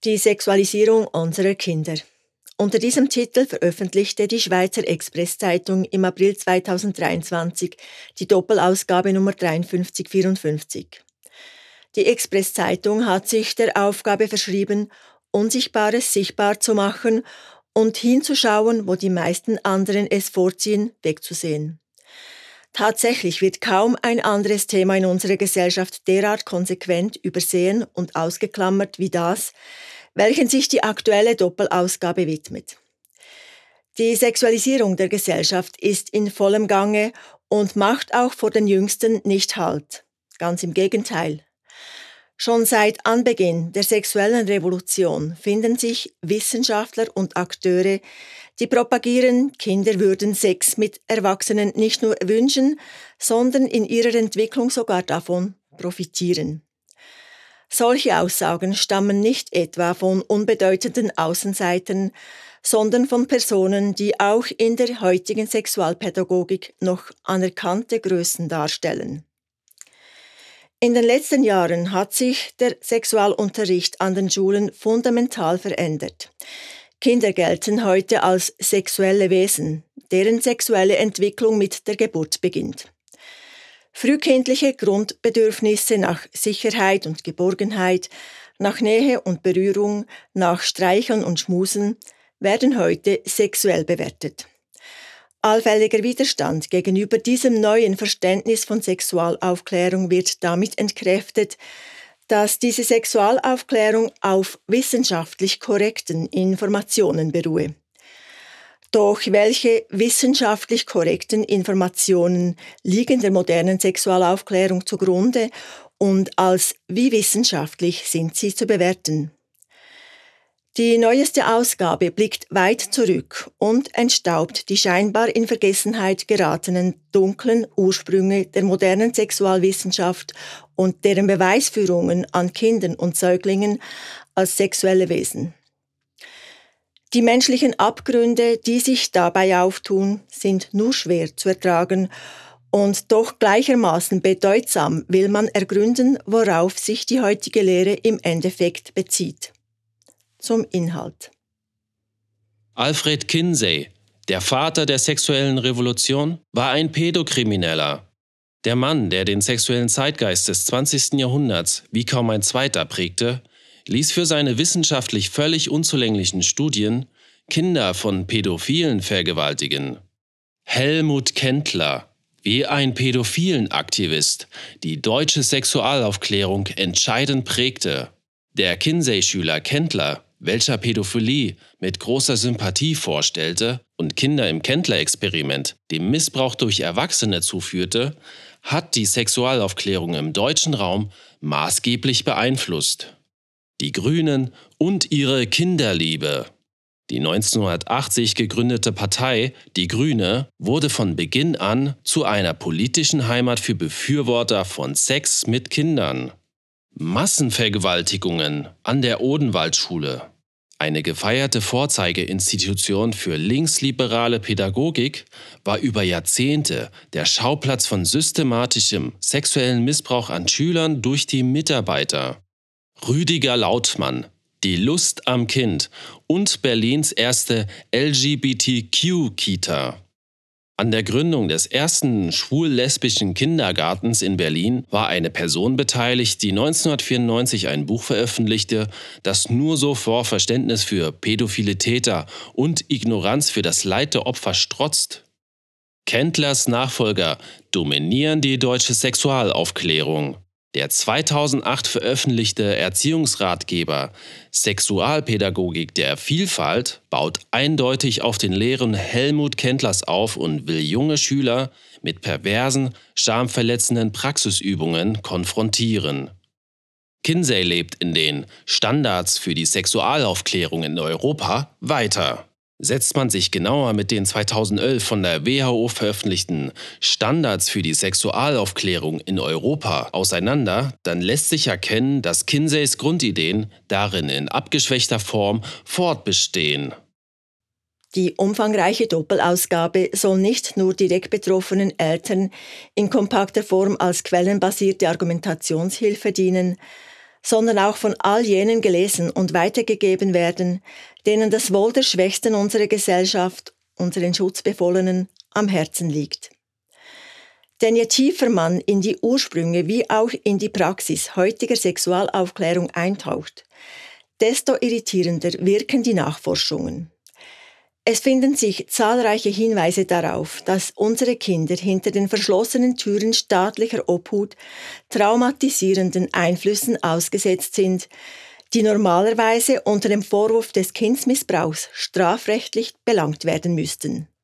Die Sexualisierung unserer Kinder. Unter diesem Titel veröffentlichte die Schweizer Express-Zeitung im April 2023 die Doppelausgabe Nummer 5354. Die Express-Zeitung hat sich der Aufgabe verschrieben, Unsichtbares sichtbar zu machen und hinzuschauen, wo die meisten anderen es vorziehen, wegzusehen. Tatsächlich wird kaum ein anderes Thema in unserer Gesellschaft derart konsequent übersehen und ausgeklammert wie das, welchen sich die aktuelle Doppelausgabe widmet. Die Sexualisierung der Gesellschaft ist in vollem Gange und macht auch vor den Jüngsten nicht Halt. Ganz im Gegenteil. Schon seit Anbeginn der sexuellen Revolution finden sich Wissenschaftler und Akteure, die propagieren, Kinder würden Sex mit Erwachsenen nicht nur wünschen, sondern in ihrer Entwicklung sogar davon profitieren. Solche Aussagen stammen nicht etwa von unbedeutenden Außenseitern, sondern von Personen, die auch in der heutigen Sexualpädagogik noch anerkannte Größen darstellen. In den letzten Jahren hat sich der Sexualunterricht an den Schulen fundamental verändert. Kinder gelten heute als sexuelle Wesen, deren sexuelle Entwicklung mit der Geburt beginnt. Frühkindliche Grundbedürfnisse nach Sicherheit und Geborgenheit, nach Nähe und Berührung, nach Streicheln und Schmusen werden heute sexuell bewertet. Allfälliger Widerstand gegenüber diesem neuen Verständnis von Sexualaufklärung wird damit entkräftet, dass diese Sexualaufklärung auf wissenschaftlich korrekten Informationen beruhe. Doch welche wissenschaftlich korrekten Informationen liegen der modernen Sexualaufklärung zugrunde und als wie wissenschaftlich sind sie zu bewerten? Die neueste Ausgabe blickt weit zurück und entstaubt die scheinbar in Vergessenheit geratenen dunklen Ursprünge der modernen Sexualwissenschaft und deren Beweisführungen an Kindern und Säuglingen als sexuelle Wesen. Die menschlichen Abgründe, die sich dabei auftun, sind nur schwer zu ertragen und doch gleichermaßen bedeutsam will man ergründen, worauf sich die heutige Lehre im Endeffekt bezieht. Zum Inhalt. Alfred Kinsey, der Vater der sexuellen Revolution, war ein Pädokrimineller. Der Mann, der den sexuellen Zeitgeist des 20. Jahrhunderts wie kaum ein zweiter prägte, ließ für seine wissenschaftlich völlig unzulänglichen Studien Kinder von Pädophilen vergewaltigen. Helmut Kendler, wie ein Pädophilenaktivist, die deutsche Sexualaufklärung entscheidend prägte. Der Kinsey-Schüler Kendler, welcher Pädophilie mit großer Sympathie vorstellte und Kinder im Kendler-Experiment dem Missbrauch durch Erwachsene zuführte, hat die Sexualaufklärung im deutschen Raum maßgeblich beeinflusst. Die Grünen und ihre Kinderliebe. Die 1980 gegründete Partei, die Grüne, wurde von Beginn an zu einer politischen Heimat für Befürworter von Sex mit Kindern. Massenvergewaltigungen an der Odenwaldschule. Eine gefeierte Vorzeigeinstitution für linksliberale Pädagogik war über Jahrzehnte der Schauplatz von systematischem sexuellen Missbrauch an Schülern durch die Mitarbeiter. Rüdiger Lautmann, die Lust am Kind und Berlins erste LGBTQ-Kita. An der Gründung des ersten schwul-lesbischen Kindergartens in Berlin war eine Person beteiligt, die 1994 ein Buch veröffentlichte, das nur so vor Verständnis für pädophile Täter und Ignoranz für das Leid der Opfer strotzt. Kendlers Nachfolger dominieren die deutsche Sexualaufklärung. Der 2008 veröffentlichte Erziehungsratgeber Sexualpädagogik der Vielfalt baut eindeutig auf den Lehren Helmut Kendlers auf und will junge Schüler mit perversen, schamverletzenden Praxisübungen konfrontieren. Kinsey lebt in den Standards für die Sexualaufklärung in Europa weiter. Setzt man sich genauer mit den 2011 von der WHO veröffentlichten Standards für die Sexualaufklärung in Europa auseinander, dann lässt sich erkennen, dass Kinseys Grundideen darin in abgeschwächter Form fortbestehen. Die umfangreiche Doppelausgabe soll nicht nur direkt betroffenen Eltern in kompakter Form als quellenbasierte Argumentationshilfe dienen, sondern auch von all jenen gelesen und weitergegeben werden, denen das Wohl der Schwächsten unserer Gesellschaft, unseren Schutzbefohlenen, am Herzen liegt. Denn je tiefer man in die Ursprünge wie auch in die Praxis heutiger Sexualaufklärung eintaucht, desto irritierender wirken die Nachforschungen. Es finden sich zahlreiche Hinweise darauf, dass unsere Kinder hinter den verschlossenen Türen staatlicher Obhut traumatisierenden Einflüssen ausgesetzt sind, die normalerweise unter dem Vorwurf des Kindsmissbrauchs strafrechtlich belangt werden müssten.